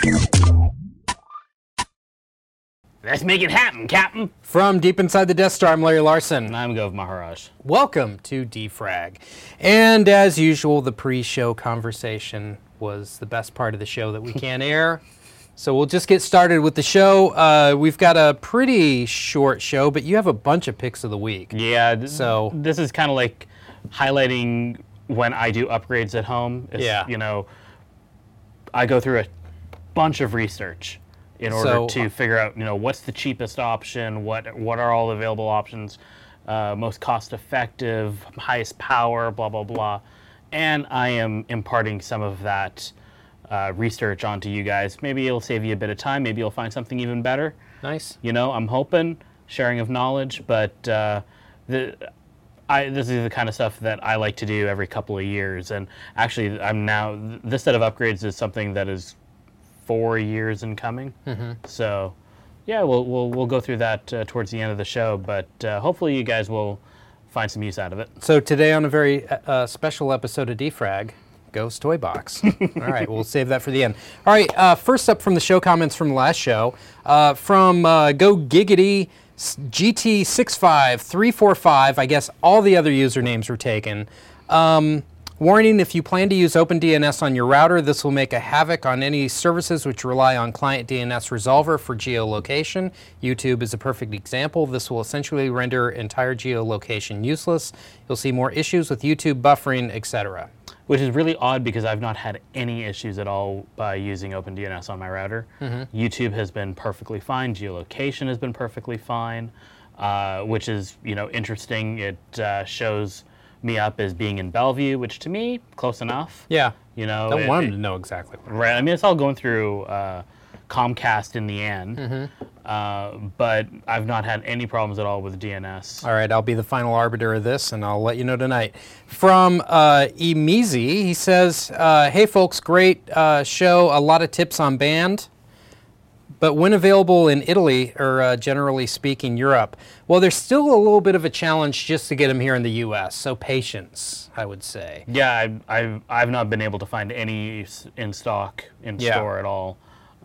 Let's make it happen, Captain. From deep inside the Death Star, I'm Larry Larson. And I'm Gov Maharaj. Welcome to Defrag. And as usual, the pre-show conversation was the best part of the show that we can't air. So we'll just get started with the show. We've got a pretty short show, but you have a bunch of picks of the week. Yeah, this is kind of like highlighting when I do upgrades at home. Yeah. You know, I go through a bunch of research in order to figure out, what's the cheapest option, what are all the available options, most cost-effective, highest power, blah, blah, blah. And I am imparting some of that research onto you guys. Maybe it'll save you a bit of time. Maybe you'll find something even better. Nice. I'm hoping, sharing of knowledge, but this is the kind of stuff that I like to do every couple of years. And actually, this set of upgrades is something that is 4 years in coming. Mm-hmm. So, yeah, we'll go through that towards the end of the show, but hopefully you guys will find some use out of it. So today on a very special episode of Defrag, Gov's Toy Box. All right, we'll save that for the end. All right, first up from the show comments from the last show, from Go Giggity GT65345, I guess all the other usernames were taken. Warning, if you plan to use OpenDNS on your router, this will make a havoc on any services which rely on client DNS resolver for geolocation. YouTube is a perfect example. This will essentially render entire geolocation useless. You'll see more issues with YouTube buffering, etc. Which is really odd because I've not had any issues at all by using OpenDNS on my router. Mm-hmm. YouTube has been perfectly fine. Geolocation has been perfectly fine, which is interesting. It shows me up as being in Bellevue, which to me, close enough. Yeah. Don't want them to know exactly. Right. I mean, it's all going through Comcast in the end, mm-hmm. But I've not had any problems at all with DNS. All right, I'll be the final arbiter of this, and I'll let you know tonight. From Emizi, he says, hey folks, great show, a lot of tips on band, but when available in Italy, or generally speaking, Europe, well, there's still a little bit of a challenge just to get them here in the U.S., so patience, I would say. Yeah, I've not been able to find any in stock in store at all.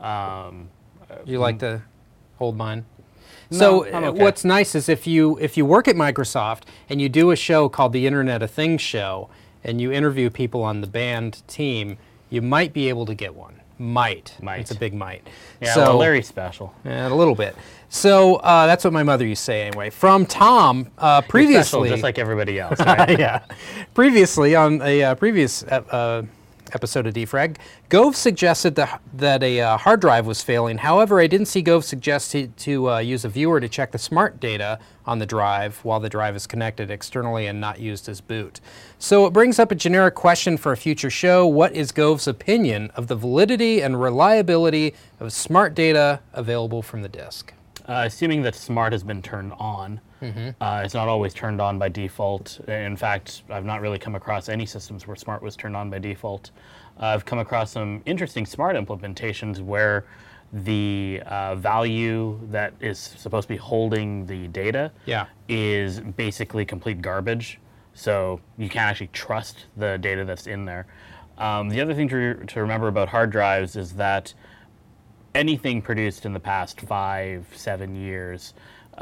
You like to hold mine? No, so I'm okay. What's nice is if you work at Microsoft and you do a show called the Internet of Things Show and you interview people on the band team, you might be able to get one. Might. It's a big might. Yeah, so, well, Larry's special. A little bit. So that's what my mother used to say anyway. From Tom, previously... You're special, just like everybody else, right? Yeah. Previously, on a previous episode of Defrag, Gove suggested that a hard drive was failing. However, I didn't see Gove suggest to use a viewer to check the smart data on the drive while the drive is connected externally and not used as boot. So it brings up a generic question for a future show. What is Gove's opinion of the validity and reliability of smart data available from the disk? Assuming that smart has been turned on, mm-hmm. It's not always turned on by default. In fact, I've not really come across any systems where smart was turned on by default. I've come across some interesting smart implementations where the value that is supposed to be holding the data is basically complete garbage. So you can't actually trust the data that's in there. The other thing to remember about hard drives is that anything produced in the past 5-7 years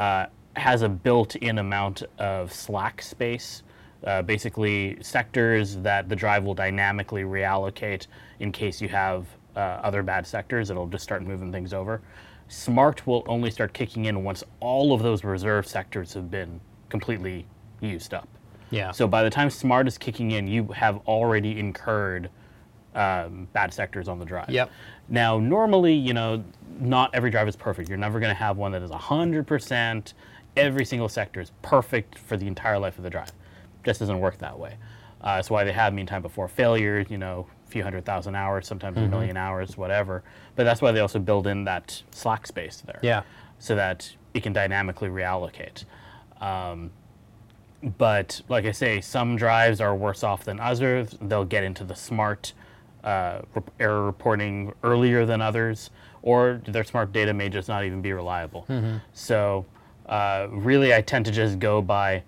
has a built-in amount of slack space, basically sectors that the drive will dynamically reallocate in case you have other bad sectors. It'll just start moving things over. Smart will only start kicking in once all of those reserve sectors have been completely used up. Yeah. So by the time smart is kicking in, you have already incurred bad sectors on the drive. Yep. Now, normally, not every drive is perfect. You're never going to have one that is 100%. Every single sector is perfect for the entire life of the drive. It just doesn't work that way. That's why they have mean time before failure, a few 100,000 hours, sometimes mm-hmm. a million hours, whatever. But that's why they also build in that slack space there. Yeah. So that it can dynamically reallocate. But like I say, some drives are worse off than others. They'll get into the smart error reporting earlier than others, or their smart data may just not even be reliable. Mm-hmm. So really I tend to just go by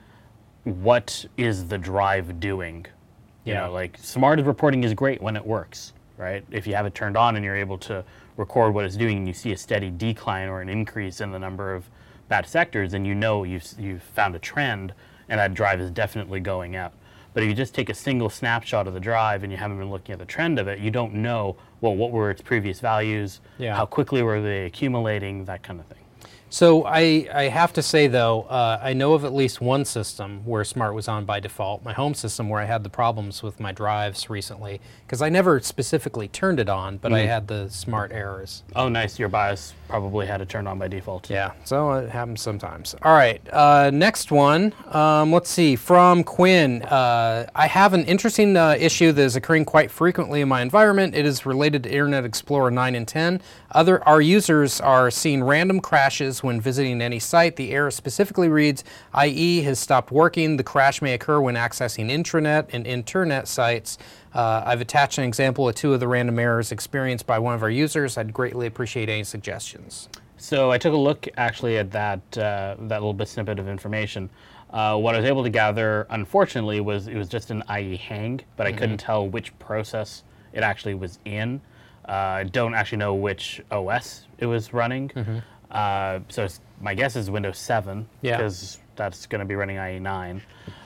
what is the drive doing. You know, like smart reporting is great when it works, right? If you have it turned on and you're able to record what it's doing and you see a steady decline or an increase in the number of bad sectors, then you know you've found a trend and that drive is definitely going out. But if you just take a single snapshot of the drive and you haven't been looking at the trend of it, you don't know, well, what were its previous values, how quickly were they accumulating, that kind of thing. So I have to say, though, I know of at least one system where Smart was on by default, my home system, where I had the problems with my drives recently, because I never specifically turned it on, but I had the Smart errors. Oh, nice. Your BIOS probably had it turned on by default. Yeah, so it happens sometimes. All right, next one. Let's see, from Quinn. I have an interesting issue that is occurring quite frequently in my environment. It is related to Internet Explorer 9 and 10. Our users are seeing random crashes when visiting any site. The error specifically reads, IE has stopped working. The crash may occur when accessing intranet and internet sites. I've attached an example of 2 of the random errors experienced by one of our users. I'd greatly appreciate any suggestions. So I took a look actually at that little bit snippet of information. What I was able to gather, unfortunately, it was just an IE hang, but I couldn't tell which process it actually was in. I don't actually know which OS it was running. So my guess is Windows 7, because that's going to be running IE 9.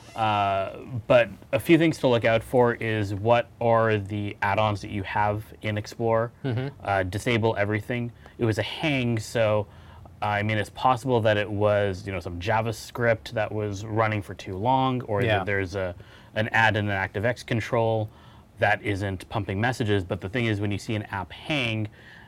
But a few things to look out for is what are the add-ons that you have in Explorer. Disable everything. It was a hang, so I mean it's possible that it was some JavaScript that was running for too long, or that there's an add in an ActiveX control that isn't pumping messages. But the thing is, when you see an app hang,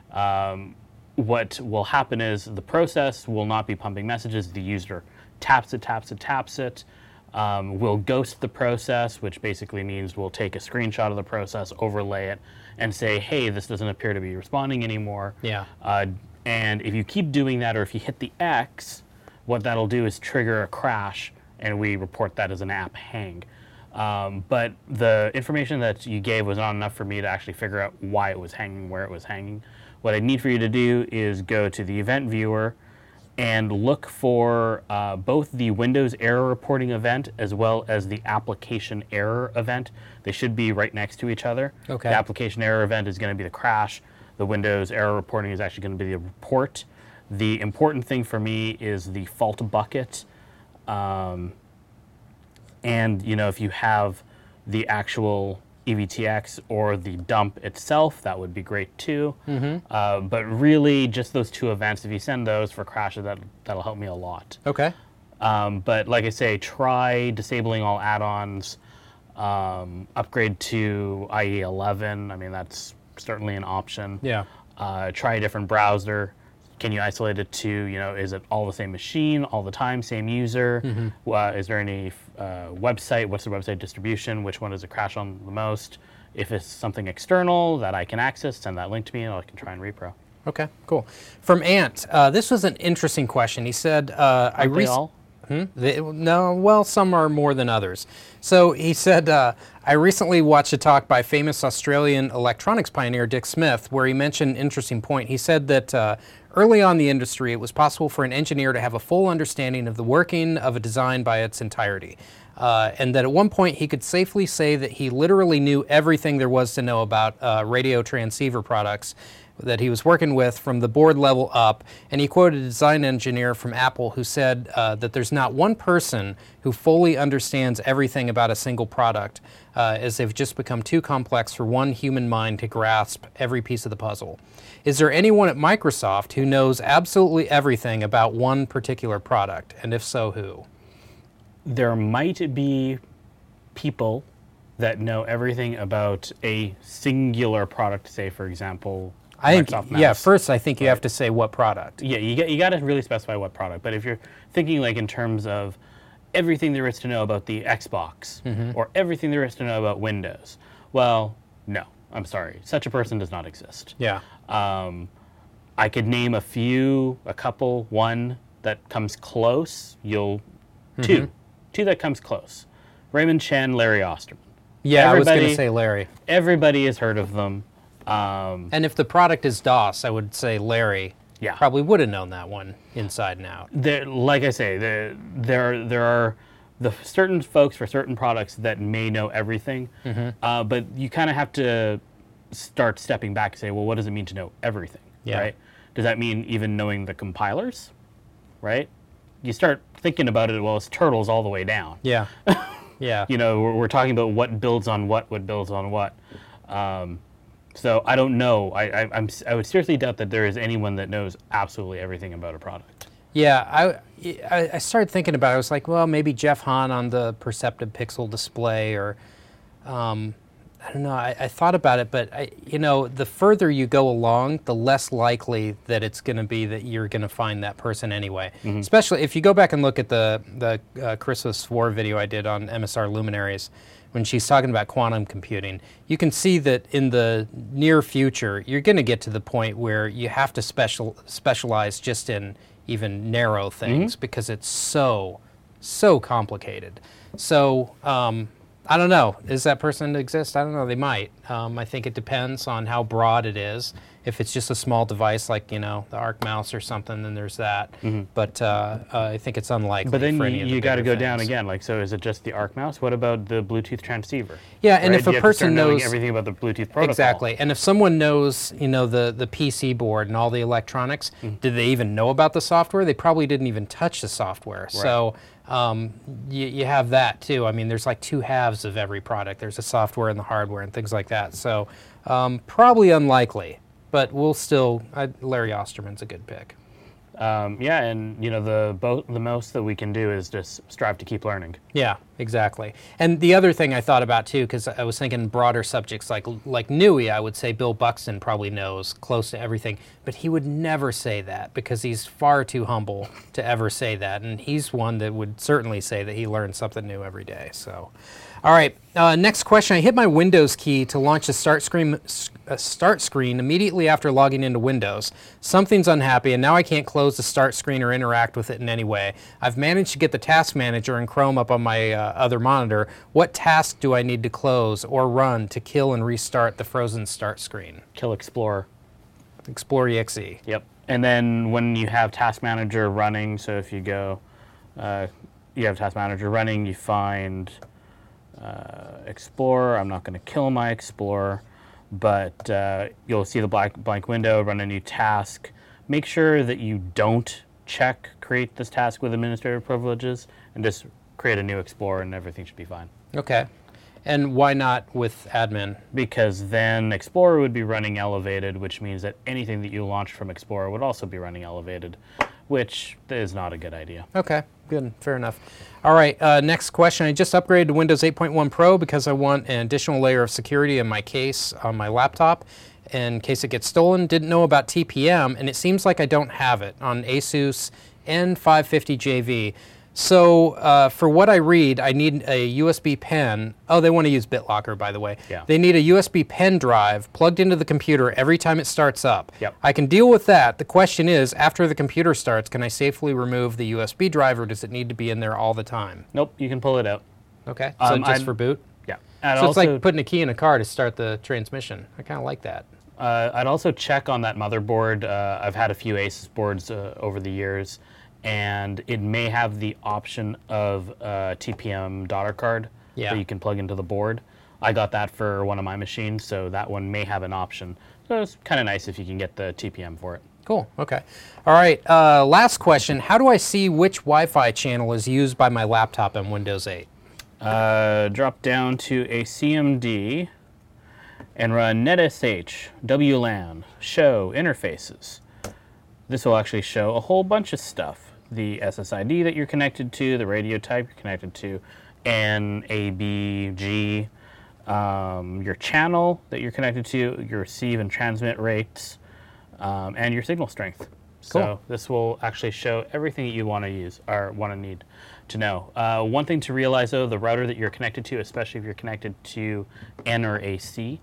what will happen is the process will not be pumping messages. The user taps it, will ghost the process, which basically means we'll take a screenshot of the process, overlay it, and say, hey, this doesn't appear to be responding anymore. And if you keep doing that, or if you hit the X, what that'll do is trigger a crash, and we report that as an app hang. But the information that you gave was not enough for me to actually figure out why it was hanging, where it was hanging. What I need for you to do is go to the event viewer and look for both the Windows error reporting event as well as the application error event. They should be right next to each other. Okay. The application error event is going to be the crash. The Windows error reporting is actually going to be the report. The important thing for me is the fault bucket. And if you have the actual EVTX or the dump itself, that would be great too. But really, just those 2 events, if you send those for crashes, that'll help me a lot. Okay. But like I say, try disabling all add-ons, upgrade to IE 11. I mean, that's certainly an option. Try a different browser. Can you isolate it to, is it all the same machine, all the time, same user? Is there any website? What's the website distribution? Which one does it crash on the most? If it's something external that I can access, send that link to me and I can try and repro. Okay, cool. From Ant, this was an interesting question. He said, Aren't they all? No, well, some are more than others. So he said, I recently watched a talk by famous Australian electronics pioneer Dick Smith, where he mentioned an interesting point. He said that early on in the industry, it was possible for an engineer to have a full understanding of the working of a design by its entirety. And that at one point he could safely say that he literally knew everything there was to know about radio transceiver products that he was working with from the board level up. And he quoted a design engineer from Apple who said that there's not one person who fully understands everything about a single product, as they've just become too complex for one human mind to grasp every piece of the puzzle. Is there anyone at Microsoft who knows absolutely everything about one particular product? And if so, who? There might be people that know everything about a singular product, say, for example, Microsoft Mouse. First I think you have to say what product. Yeah, you got to really specify what product. But if you're thinking like in terms of everything there is to know about the Xbox or everything there is to know about Windows, well, no, I'm sorry. Such a person does not exist. I could name a couple, one that comes close. Two that comes close. Raymond Chen, Larry Osterman. Yeah, I was going to say Larry. Everybody has heard of them. And if the product is DOS, I would say Larry probably would have known that one inside and out. Like I say, there are the certain folks for certain products that may know everything, but you kind of have to start stepping back and say, well, what does it mean to know everything? Yeah. Right? Does that mean even knowing the compilers? Right? You start thinking about it, well, it's turtles all the way down. Yeah. Yeah. You know, we're talking about what builds on what builds on what. So I don't know. I would seriously doubt that there is anyone that knows absolutely everything about a product. Yeah, I started thinking about it. I was like, well, maybe Jeff Hahn on the Perceptive Pixel display, or I don't know. I thought about it, but the further you go along, the less likely that it's going to be that you're going to find that person anyway. Mm-hmm. Especially if you go back and look at the Carissa Swore video I did on MSR Luminaries, when she's talking about quantum computing, you can see that in the near future, you're going to get to the point where you have to specialize just in even narrow things, mm-hmm. because it's so complicated. So I don't know. Is that person to exist? I don't know. They might. I think it depends on how broad it is. If it's just a small device like, the Arc Mouse or something, then there's that. Mm-hmm. But I think it's unlikely. But then for any of the you got to go things. down again. Like, so is it just the Arc Mouse? What about the Bluetooth transceiver? Yeah, and right? if a person knows everything about the Bluetooth protocol. Exactly. And if someone knows, the PC board and all the electronics, mm-hmm. did they even know about the software? They probably didn't even touch the software. Right. So you have that too. I mean, there's like two halves of every product. There's the software and the hardware and things like that. So probably unlikely, but we'll still. Larry Osterman's a good pick. Yeah, and the most that we can do is just strive to keep learning. Yeah, exactly. And the other thing I thought about too, because I was thinking broader subjects like NUI, I would say Bill Buxton probably knows close to everything, but he would never say that because he's far too humble to ever say that, and he's one that would certainly say that he learns something new every day. So, all right, next question. I hit my Windows key to launch a start screen immediately after logging into Windows. Something's unhappy, and now I can't close the start screen or interact with it in any way. I've managed to get the task manager and Chrome up on my other monitor. What task do I need to close or run to kill and restart the frozen start screen? Kill Explorer. Explorer EXE. Yep. And then when you have task manager running, so if you go, you have task manager running, you find Explorer. I'm not going to kill my Explorer, but you'll see the blank window, run a new task. Make sure that you don't create this task with administrative privileges, and just create a new Explorer and everything should be fine. Okay. And why not with admin? Because then Explorer would be running elevated, which means that anything that you launch from Explorer would also be running elevated, which is not a good idea. Okay, good, fair enough. All right, next question. I just upgraded to Windows 8.1 Pro because I want an additional layer of security in my case on my laptop in case it gets stolen. Didn't know about TPM, and it seems like I don't have it on Asus N550JV. So for what I read, I need a USB pen. Oh, they want to use BitLocker, by the way. Yeah. They need a USB pen drive plugged into the computer every time it starts up. Yep. I can deal with that. The question is, after the computer starts, can I safely remove the USB drive, or does it need to be in there all the time? Nope, you can pull it out. Okay, so just for boot? Yeah. So it's like putting a key in a car to start the transmission. I kind of like that. I'd also check on that motherboard. I've had a few Asus boards over the years, and it may have the option of a TPM daughter card that you can plug into the board. I got that for one of my machines, so that one may have an option. So it's kind of nice if you can get the TPM for it. Cool, okay. All right, last question. How do I see which Wi-Fi channel is used by my laptop in Windows 8? Drop down to a CMD and run NetSH, WLAN, show interfaces. This will actually show a whole bunch of stuff. The SSID that you're connected to, the radio type you're connected to, N, A, B, G, your channel that you're connected to, your receive and transmit rates, and your signal strength. Cool. So this will actually show everything that you want to use or need to know. One thing to realize though, the router that you're connected to, especially if you're connected to N or AC,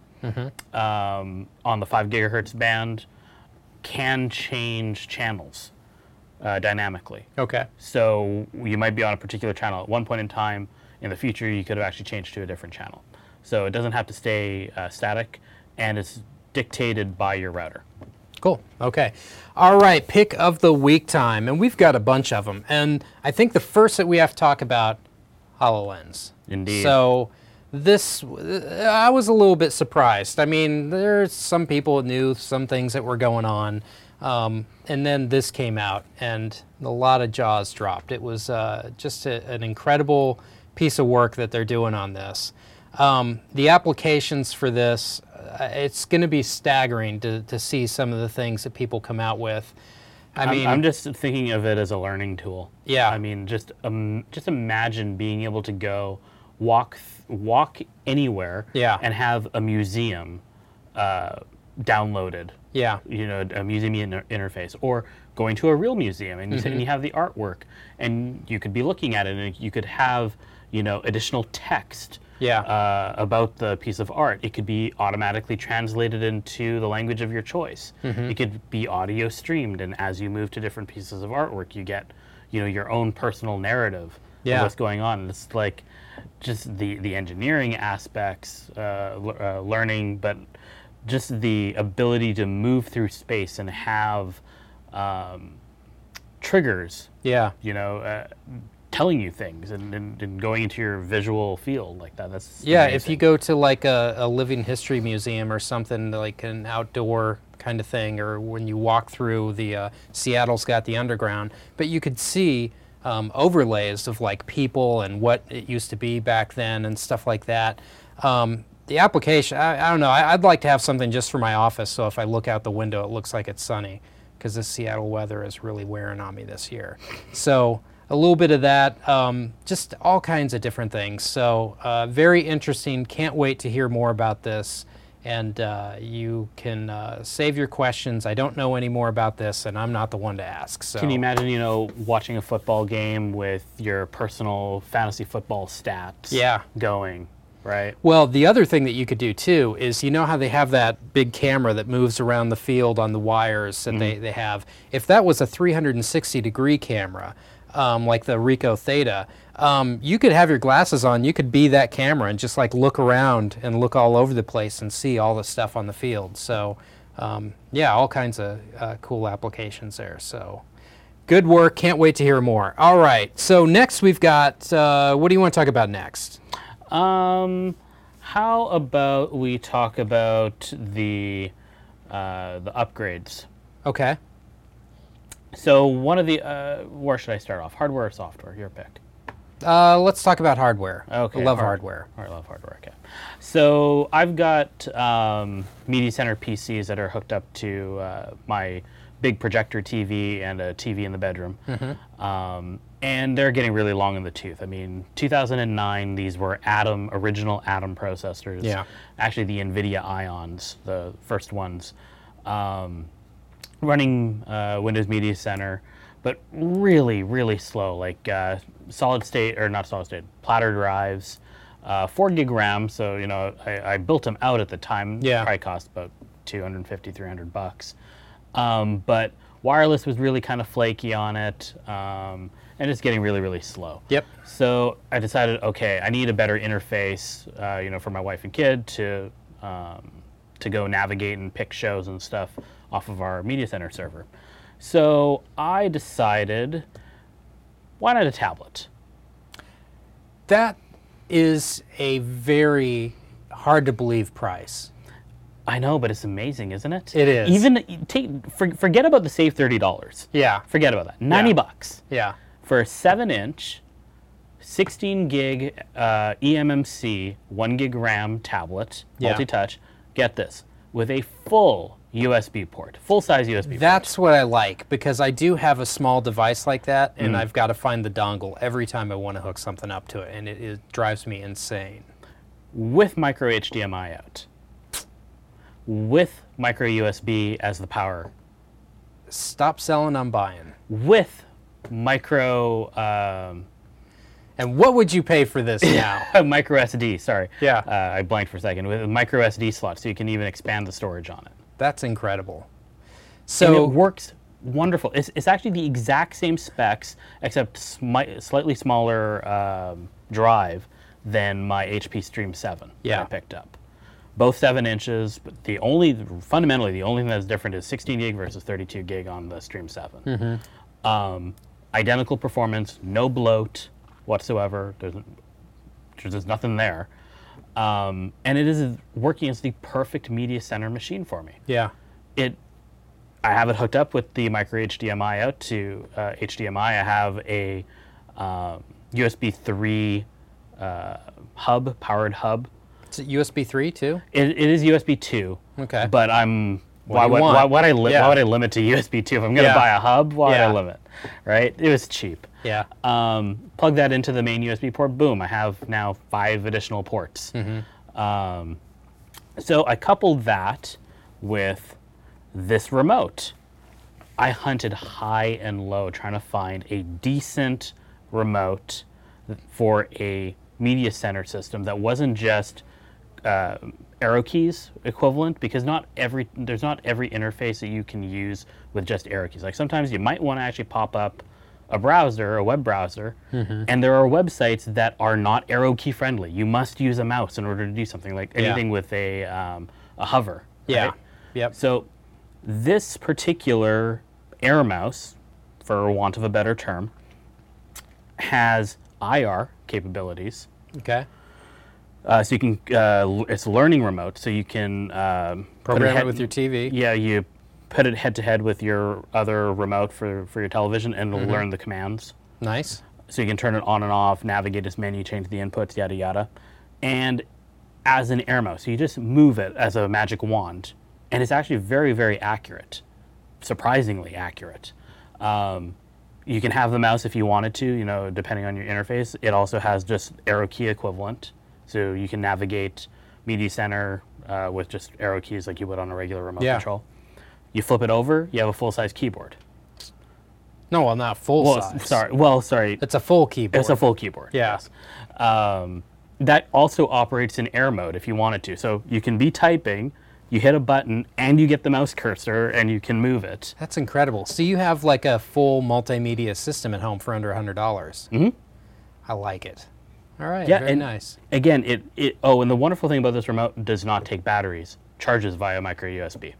on the 5 gigahertz band, can change channels dynamically. Okay. So you might be on a particular channel at one point in time. In the future, you could have actually changed to a different channel. So it doesn't have to stay static, and it's dictated by your router. Cool. Okay. All right. Pick of the week time, and we've got a bunch of them. And I think the first that we have to talk about, HoloLens. Indeed. So I was a little bit surprised. I mean, there's some people that knew some things that were going on, and then this came out, and a lot of jaws dropped. It was just an incredible piece of work that they're doing on this. The applications for this, it's going to be staggering to see some of the things that people come out with. I'm just thinking of it as a learning tool. Yeah. I mean, just imagine being able to go walk anywhere. Yeah. And have a museum downloaded. Yeah. You know, a museum interface, or going to a real museum and and you have the artwork, and you could be looking at it, and you could have, you know, additional text. Yeah. About the piece of art. It could be automatically translated into the language of your choice. It could be audio streamed, and as you move to different pieces of artwork, you get, you know, your own personal narrative of what's going on. And it's like just the engineering aspects, learning, but just the ability to move through space and have triggers. Yeah. You know. Telling you things and going into your visual field like that. That's yeah. amazing. If you go to like a living history museum or something, like an outdoor kind of thing, or when you walk through the Seattle's got the underground, but you could see overlays of like people and what it used to be back then and stuff like that. The application, I don't know. I'd like to have something just for my office, so if I look out the window, it looks like it's sunny, because the Seattle weather is really wearing on me this year. So. A little bit of that, just all kinds of different things. So very interesting. Can't wait to hear more about this. And you can save your questions. I don't know any more about this, and I'm not the one to ask. So. Can you imagine, you know, watching a football game with your personal fantasy football stats going, right? Well, the other thing that you could do, too, is you know how they have that big camera that moves around the field on the wires that they have? If that was a 360-degree camera, like the Ricoh Theta, you could have your glasses on, you could be that camera and just like look around and look all over the place and see all the stuff on the field. So yeah, all kinds of cool applications there. So good work, can't wait to hear more. All right, so next we've got, what do you want to talk about next? How about we talk about the upgrades? Okay. So one of the, where should I start off? Hardware or software? Your pick. Let's talk about hardware. Okay. I love hardware. I love hardware. Okay. So I've got Media Center PCs that are hooked up to my big projector TV and a TV in the bedroom, and they're getting really long in the tooth. I mean, 2009, these were original Atom processors. Yeah. Actually, the NVIDIA Ions, the first ones. Running Windows Media Center, but really, really slow, like solid state, or not solid state, platter drives, 4 gig RAM. So, you know, I built them out at the time. Yeah. Probably cost about $250, $300. But wireless was really kind of flaky on it, and it's getting really, really slow. Yep. So I decided, okay, I need a better interface, you know, for my wife and kid to go navigate and pick shows and stuff off of our Media Center server. So I decided, why not a tablet? That is a very hard to believe price. I know, but it's amazing, isn't it? It is. Even forget about the save $30. Yeah. Forget about that. $90 Yeah. for a 7-inch, 16 gig eMMC, 1 gig RAM tablet, multi-touch. Get this, with a full USB port, full-size USB port. That's what I like, because I do have a small device like that, and I've got to find the dongle every time I want to hook something up to it, and it drives me insane. With micro HDMI out. With micro USB as the power. Stop selling, I'm buying. With micro... And what would you pay for this now? micro SD, sorry. Yeah. I blanked for a second. With a micro SD slot, so you can even expand the storage on it. That's incredible. And So it works wonderful. It's actually the exact same specs, except slightly smaller drive than my HP Stream 7 that I picked up. Both 7 inches, but fundamentally the only thing that's different is 16 gig versus 32 gig on the Stream 7. Identical performance, no bloat whatsoever. There's nothing there. And it is working as the perfect media center machine for me. Yeah. I have it hooked up with the micro HDMI out to HDMI. I have a USB 3 powered hub. Is it USB 3 too? It is USB 2. Okay. But why would I limit to USB 2 if I'm going to buy a hub? Why would I limit? Right? It was cheap. Yeah. Plug that into the main USB port. Boom! I have now 5 additional ports. So I coupled that with this remote. I hunted high and low trying to find a decent remote for a media center system that wasn't just arrow keys equivalent, because there's not every interface that you can use with just arrow keys. Like sometimes you might want to actually pop up a browser, a web browser, and there are websites that are not arrow key friendly. You must use a mouse in order to do something, like anything with a hover. Yeah. Right? Yep. So this particular Air mouse, for want of a better term, has IR capabilities. Okay. So you can, it's learning remote, so you can Program it with your TV. Yeah, you put it head to head with your other remote for your television, and it'll learn the commands. Nice. So you can turn it on and off, navigate this menu, change the inputs, yada yada. And as an Air mouse, so you just move it as a magic wand, and it's actually very, very accurate, surprisingly accurate. You can have the mouse if you wanted to, depending on your interface. It also has just arrow key equivalent, so you can navigate Media Center with just arrow keys like you would on a regular remote control. You flip it over, you have a full-size keyboard. No, well, not full size. Sorry. It's a full keyboard. It's a full keyboard. Yeah. Yes. That also operates in Air mode if you wanted to. So you can be typing, you hit a button, and you get the mouse cursor, and you can move it. That's incredible. So you have like a full multimedia system at home for under $100. Mm-hmm. I like it. All right, very nice. Again, and the wonderful thing about this remote does not take batteries. Charges via micro USB.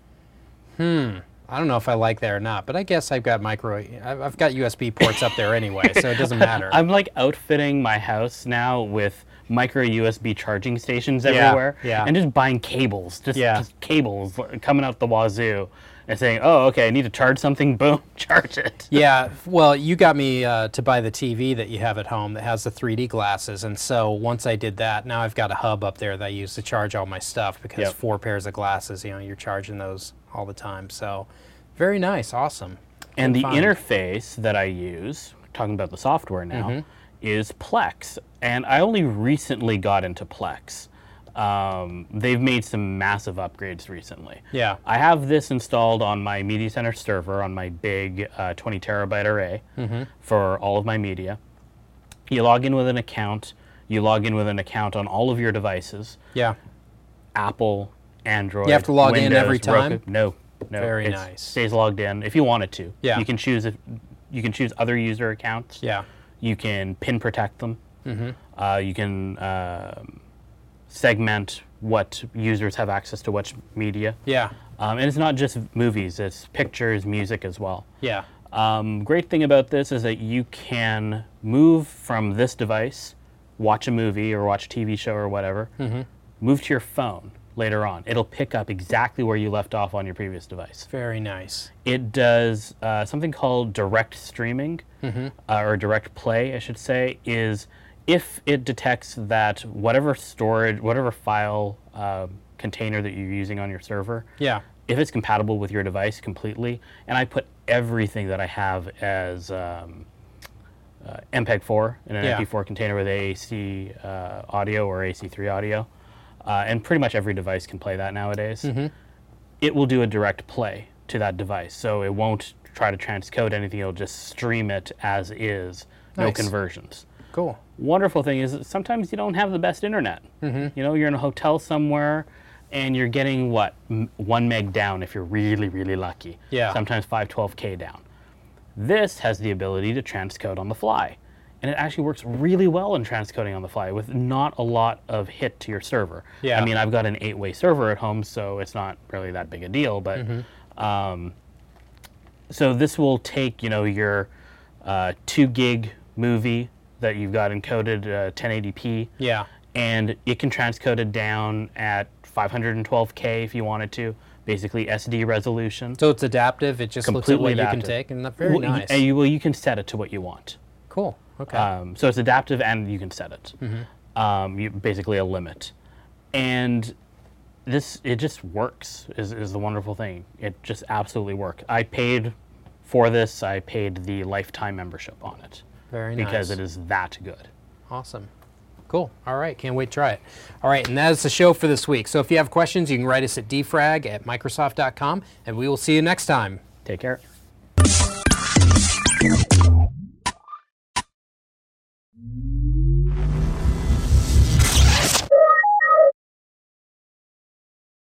I don't know if I like that or not, but I guess I've got USB ports up there anyway, so it doesn't matter. I'm like outfitting my house now with micro USB charging stations everywhere, and just buying cables, just cables coming out the wazoo, and saying, "Oh, okay, I need to charge something." Boom, charge it. Yeah, well, you got me to buy the TV that you have at home that has the 3D glasses, and so once I did that, now I've got a hub up there that I use to charge all my stuff, because 4 pairs of glasses, you're charging those all the time. So, very nice, awesome. And the interface that I use, talking about the software now, is Plex. And I only recently got into Plex. They've made some massive upgrades recently. Yeah. I have this installed on my Media Center server on my big 20 terabyte array for all of my media. You log in with an account. You log in with an account on all of your devices. Yeah. Apple, Android, You have to log Windows, in every time? Roku. No. Very it nice. Stays logged in if you wanted to. Yeah. You can choose other user accounts. Yeah. You can pin protect them. You can segment what users have access to which media. Yeah. And it's not just movies, it's pictures, music as well. Yeah. Great thing about this is that you can move from this device, watch a movie or watch a TV show or whatever, move to your phone later on. It'll pick up exactly where you left off on your previous device. Very nice. It does something called direct streaming, or direct play, I should say, is if it detects that whatever file container that you're using on your server, if it's compatible with your device completely, and I put everything that I have as MPEG-4 in an MP4 container with AAC audio or AC3 audio, and pretty much every device can play that nowadays, it will do a direct play to that device. So it won't try to transcode anything, it'll just stream it as is, no conversions. Cool. Wonderful thing is that sometimes you don't have the best internet. You're in a hotel somewhere and you're getting 1 meg down if you're really, really lucky. Yeah. Sometimes 512K down. This has the ability to transcode on the fly. And it actually works really well in transcoding on the fly with not a lot of hit to your server. Yeah. I mean, I've got an 8-way server at home, so it's not really that big a deal. But so this will take, your 2 gig movie that you've got encoded 1080p. Yeah. and it can transcode it down at 512K if you wanted to, basically SD resolution. So it's adaptive. It just looks at what Completely you can adaptive. take, and that's very nice. You can set it to what you want. Cool. Okay. So it's adaptive, and you can set it. You basically a limit, and it just works. Is the wonderful thing. It just absolutely works. I paid for this. I paid the lifetime membership on it Very nice. because it is that good. Awesome. Cool. All right. Can't wait to try it. All right. And that is the show for this week. So if you have questions, you can write us at dfrag@microsoft.com, and we will see you next time. Take care.